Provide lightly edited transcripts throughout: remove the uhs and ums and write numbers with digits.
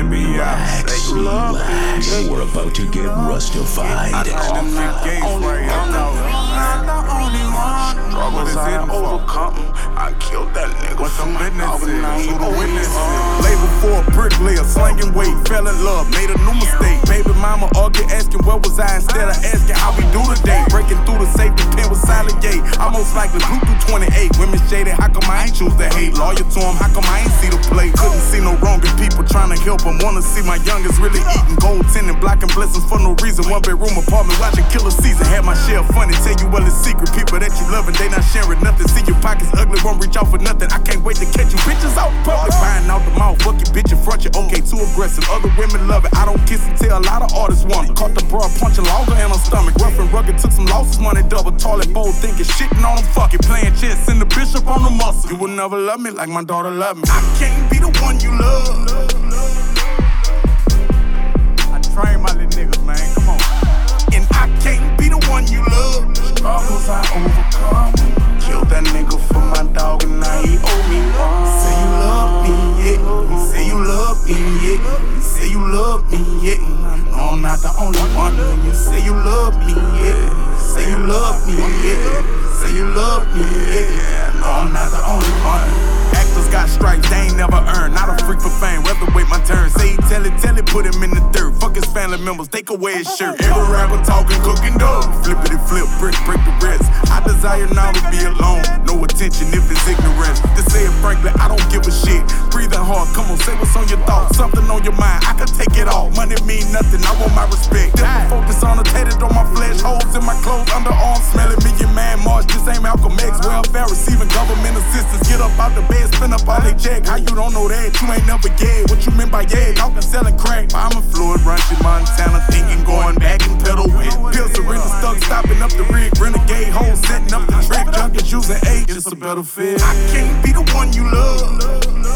Relax, relax. We're about to get rustified. I'm the only one. Struggles I overcome. I killed that nigga. What some witnesses? Who the witnesses? Label for a bricklayer, slanging weight, fell in love, made a new mistake. Baby mama argued, asking where was I instead of asking how we do today. Breaking through the safety pin with silent gate. I most likely blew through 28. Women shaded, how come I ain't choose to hate? Lawyer to him, how come I ain't see the play? Couldn't see no wrong in people trying to help him. Wanna see my youngest really eating gold tinted, blocking blessings for no reason. One bedroom apartment, watching Killer Season. Had my share of funny, tell you well it's secret. People that you loving, they not sharing nothing. See your pockets ugly, won't reach out for nothing. I can't wait to catch you bitches out public. Buying out the mouth, fuck your bitch in front you. Okay, too aggressive, other women love it. I don't kiss and tell, a lot of artists want it. Caught the broad punch a logger in her stomach. Rough and rugged, took some losses, money double. Toilet bowl, thinking shitting on them, fuck it. Playing chess, send the bishop on the muscle. You will never love me like my daughter loved me. I can't be the one you love. I train my little niggas, man. Come on. And I can't be the one you love. Struggles I overcome. Killed that nigga for my dog and now he owe me one. Say you love me, yeah. Say you love me, yeah. Say you love me, yeah. No, I'm not the only one. When you say you love me, yeah. Say you love me, yeah. Say you love me, yeah. No, I'm not the only one. Actors got stripes they ain't never earned. Not a freak for fame, rather wait my turn. Say he tell it, put him in the dirt. Fuck his family members, they could wear his shirt. Every rapper talking, cooking dough. Flippity flip, break the rest. I desire now to be alone. No attention if it's ignorance. To say it frankly, I don't give a shit. Breathing hard, come on, say what's on your thoughts. Something on your mind, I can take it all. Money mean nothing, I want my respect. Devil focus on the tatted on my flesh. Holes in my clothes, underarms smelling. Million man march, this ain't Malcolm X. Welfare receiving government assistance. Get up out the bed, spin up all they check. How you don't know that? You ain't never gay. What you mean by yeah? Talking selling crack. I'm a fluid, Runchy, Montana, thinking going back and pedal with. Pills surrender stuck, stopping up the rig. Renegade hoes setting up the trick. Junkies using age, it's a better fit. I can't be the one you love.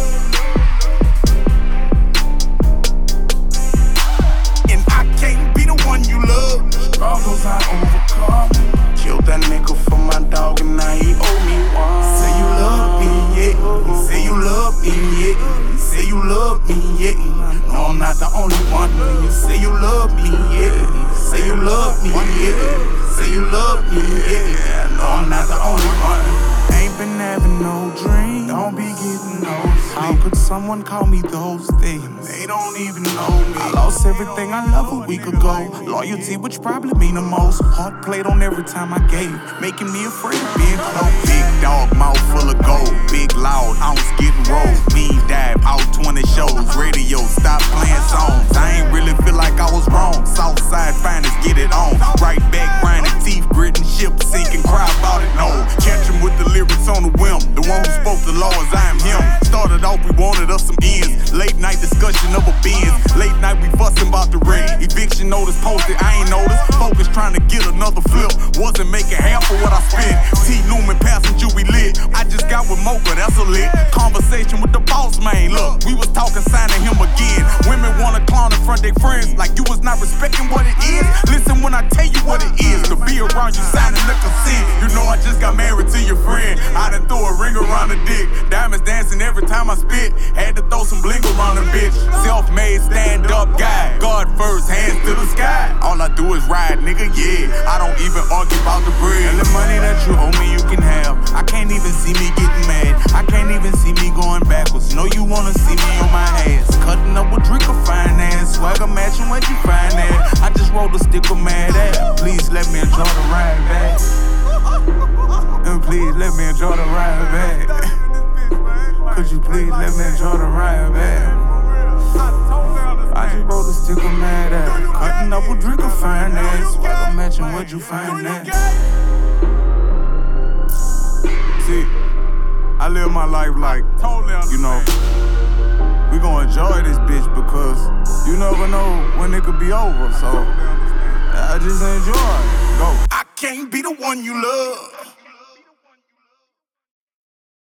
And I can't be the one you love. Struggles I overcome. Killed that nigga for my dog and now he owe me one. Say you love me, yeah. Say you love me, yeah. Say you love me, yeah. No, I'm not the only one. You say you love me, yeah. Say you love me, yeah. Say you love me, yeah. No, I'm not the only one. Ain't been having no dreams. Don't be getting no sleep. How could someone call me those things? They don't even know me. I lost everything I loved a week ago. Loyalty, which probably mean the most. Heart played on every time I gave, making me afraid of being close. Big dog, mouth full of gold. Big loud, ounce getting rolled. Mean dive, out 20 shows. Radio, stop playing songs. I ain't really feel like I was wrong. Southside finest, get it on. Right back, grinding, teeth gritting, ship sinking, cry about it, no. Catch him with the lyrics on the whim. The one who spoke the law as I am him. Started off, we wanted us some ends. Late night discussion of a Benz. Late night, we fussing about the rent. Eviction notice posted, I ain't noticed. Focus trying to get another flip. Wasn't making half of what I spent. T. Newman passenger, we lit. I just got with Mocha, that's a lit. Conversation with the boss, man. Look, we was talking, signing him again. Women wanna clown in front of their friends. Like you was not respecting what it is. Listen when I tell you what it is. To be around you, signing the consent. You know I just got married to your friend. I done throw a ring around the dick. Diamonds dancing every time I spit. Had to throw some bling around the bitch. Self-made, stand-up guy. God first, hands to the sky. All I do is ride, nigga, yeah. I don't even argue about the bread. And the money that you owe me, you can have. I can't even see me getting mad. I can't even see me going backwards. Know you wanna see me on my ass. Cutting up with drink of finance. Swagger matching what you find at. I just rolled a stick of mad ass. Please let me enjoy the ride back. And please let me enjoy the ride back. Could you please let me enjoy the ride back? I just rolled a stick of mad ass. Cutting up with drink of finance. Swagger matching what you find at. See, I live my life like, you know, we gonna enjoy this bitch because you never know when it could be over. So I just enjoy it. Go. I can't be the one you love.